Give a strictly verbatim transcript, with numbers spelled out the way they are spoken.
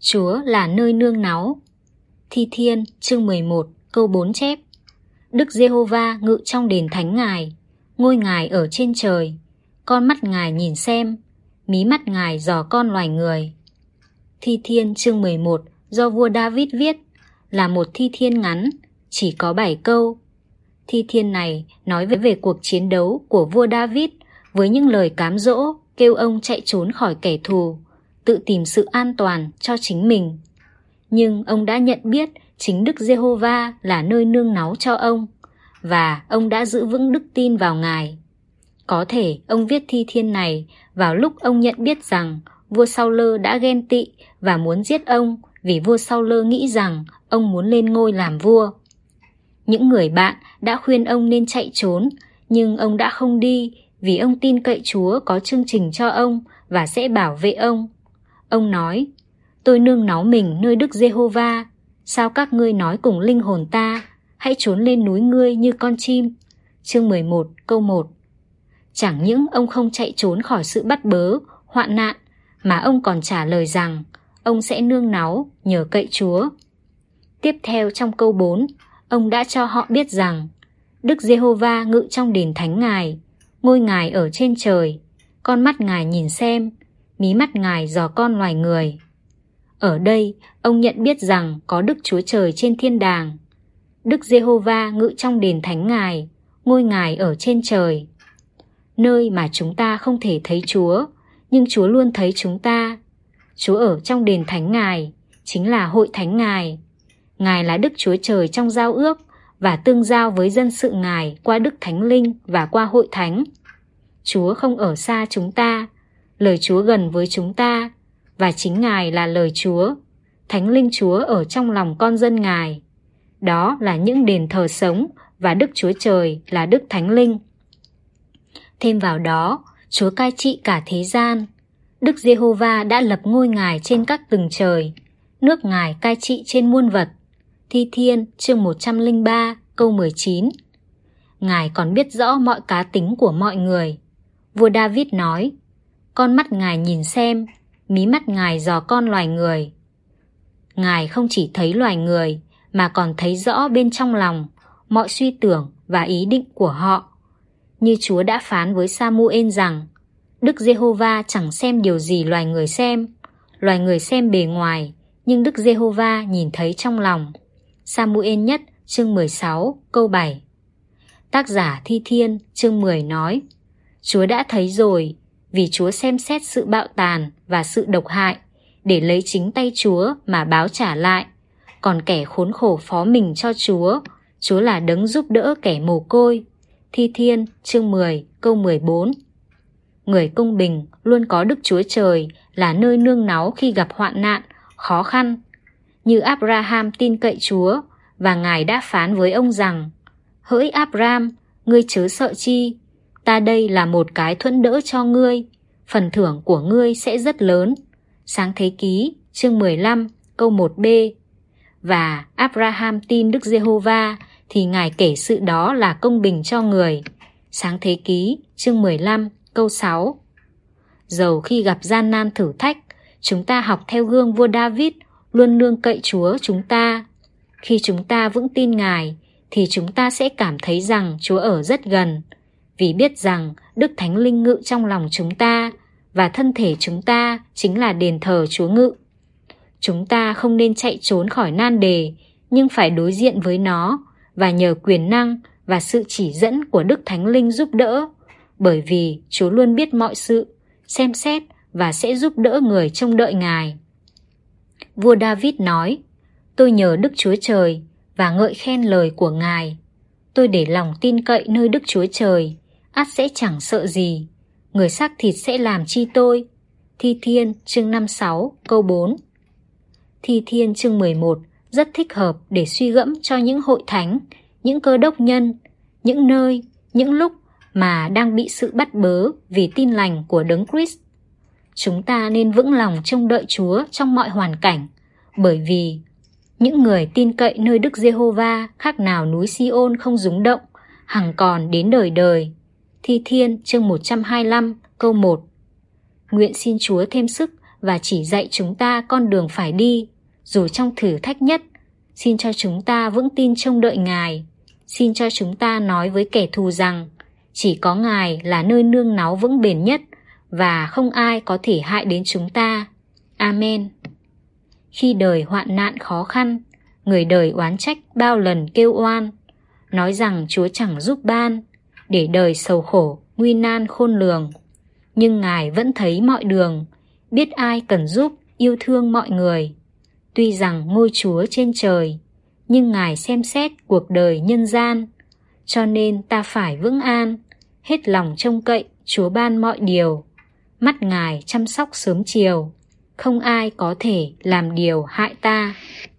Chúa là nơi nương náu. Thi Thiên chương mười một câu bốn chép: Đức Giê-hô-va ngự trong đền thánh Ngài, ngôi Ngài ở trên trời, con mắt Ngài nhìn xem, mí mắt Ngài dò con loài người. Thi Thiên chương mười một do vua David viết, là một thi thiên ngắn, chỉ có bảy câu. Thi thiên này nói về, về cuộc chiến đấu của vua David với những lời cám dỗ kêu ông chạy trốn khỏi kẻ thù, tự tìm sự an toàn cho chính mình. Nhưng ông đã nhận biết chính Đức Giê-hô-va là nơi nương náu cho ông, và ông đã giữ vững đức tin vào Ngài. Có thể ông viết thi thiên này vào lúc ông nhận biết rằng vua Sau-lơ đã ghen tị và muốn giết ông, vì vua Sau-lơ nghĩ rằng ông muốn lên ngôi làm vua. Những người bạn đã khuyên ông nên chạy trốn, nhưng ông đã không đi vì ông tin cậy Chúa có chương trình cho ông và sẽ bảo vệ ông. Ông nói: Tôi nương náu mình nơi Đức Giê-hô-va, sao các ngươi nói cùng linh hồn ta, hãy trốn lên núi ngươi như con chim. Chương mười một câu một. Chẳng những ông không chạy trốn khỏi sự bắt bớ, hoạn nạn, mà ông còn trả lời rằng ông sẽ nương náu nhờ cậy Chúa. Tiếp theo trong câu bốn, ông đã cho họ biết rằng Đức Giê-hô-va ngự trong đền thánh Ngài, ngôi Ngài ở trên trời, con mắt Ngài nhìn xem, mí mắt Ngài dò con loài người. Ở đây, ông nhận biết rằng có Đức Chúa Trời trên thiên đàng. Đức Giê-hô-va ngự trong đền thánh Ngài, ngôi Ngài ở trên trời. Nơi mà chúng ta không thể thấy Chúa, nhưng Chúa luôn thấy chúng ta. Chúa ở trong đền thánh Ngài, chính là hội thánh Ngài. Ngài là Đức Chúa Trời trong giao ước và tương giao với dân sự Ngài qua Đức Thánh Linh và qua hội thánh. Chúa không ở xa chúng ta, lời Chúa gần với chúng ta, và chính Ngài là lời Chúa. Thánh Linh Chúa ở trong lòng con dân Ngài. Đó là những đền thờ sống, và Đức Chúa Trời là Đức Thánh Linh. Thêm vào đó, Chúa cai trị cả thế gian. Đức Giê-hô-va đã lập ngôi Ngài trên các tầng trời, nước Ngài cai trị trên muôn vật. Thi Thiên chương một trăm lẻ ba câu mười chín. Ngài còn biết rõ mọi cá tính của mọi người. Vua David nói: Con mắt Ngài nhìn xem, mí mắt Ngài dò con loài người. Ngài không chỉ thấy loài người, mà còn thấy rõ bên trong lòng, mọi suy tưởng và ý định của họ. Như Chúa đã phán với Sa-mu-ên rằng, Đức Giê-hô-va chẳng xem điều gì loài người xem. Loài người xem bề ngoài, nhưng Đức Giê-hô-va nhìn thấy trong lòng. Sa-mu-ên nhất chương mười sáu câu bảy. Tác giả Thi Thiên chương mười nói: Chúa đã thấy rồi, vì Chúa xem xét sự bạo tàn và sự độc hại, để lấy chính tay Chúa mà báo trả lại. Còn kẻ khốn khổ phó mình cho Chúa, Chúa là đấng giúp đỡ kẻ mồ côi. Thi Thiên chương mười câu mười bốn. Người công bình luôn có Đức Chúa Trời là nơi nương náu khi gặp hoạn nạn, khó khăn. Như Abraham tin cậy Chúa, và Ngài đã phán với ông rằng: Hỡi Abraham, ngươi chớ sợ chi, ta đây là một cái thuẫn đỡ cho ngươi, phần thưởng của ngươi sẽ rất lớn. Sáng Thế Ký chương mười lăm câu một b. Và Abraham tin Đức Giê-hô-va, thì Ngài kể sự đó là công bình cho người. Sáng Thế Ký chương mười lăm câu sáu. Dầu khi gặp gian nan thử thách, chúng ta học theo gương vua David, luôn nương cậy Chúa chúng ta. Khi chúng ta vững tin Ngài, thì chúng ta sẽ cảm thấy rằng Chúa ở rất gần, vì biết rằng Đức Thánh Linh ngự trong lòng chúng ta, và thân thể chúng ta chính là đền thờ Chúa ngự. Chúng ta không nên chạy trốn khỏi nan đề, nhưng phải đối diện với nó, và nhờ quyền năng và sự chỉ dẫn của Đức Thánh Linh giúp đỡ, bởi vì Chúa luôn biết mọi sự, xem xét và sẽ giúp đỡ người trông đợi Ngài. Vua David nói: Tôi nhờ Đức Chúa Trời và ngợi khen lời của Ngài. Tôi để lòng tin cậy nơi Đức Chúa Trời, ắt sẽ chẳng sợ gì. Người xác thịt sẽ làm chi tôi. Thi Thiên chương năm mươi sáu câu bốn. Thi Thiên chương mười một rất thích hợp để suy gẫm cho những hội thánh, những cơ đốc nhân, những nơi, những lúc mà đang bị sự bắt bớ vì tin lành của Đấng Christ. Chúng ta nên vững lòng trông đợi Chúa trong mọi hoàn cảnh, bởi vì những người tin cậy nơi Đức Giê-hô-va khác nào núi Si-ôn không rúng động, hằng còn đến đời đời. Thi Thiên chương một trăm hai mươi lăm câu một. Nguyện xin Chúa thêm sức và chỉ dạy chúng ta con đường phải đi, dù trong thử thách nhất. Xin cho chúng ta vững tin trông đợi Ngài. Xin cho chúng ta nói với kẻ thù rằng chỉ có Ngài là nơi nương náu vững bền nhất và không ai có thể hại đến chúng ta. Amen. Khi đời hoạn nạn khó khăn, người đời oán trách bao lần kêu oan, nói rằng Chúa chẳng giúp ban, để đời sầu khổ, nguy nan khôn lường. Nhưng Ngài vẫn thấy mọi đường, biết ai cần giúp, yêu thương mọi người. Tuy rằng ngôi Chúa trên trời, nhưng Ngài xem xét cuộc đời nhân gian, cho nên ta phải vững an, hết lòng trông cậy Chúa ban mọi điều. Mắt Ngài chăm sóc sớm chiều, không ai có thể làm điều hại ta.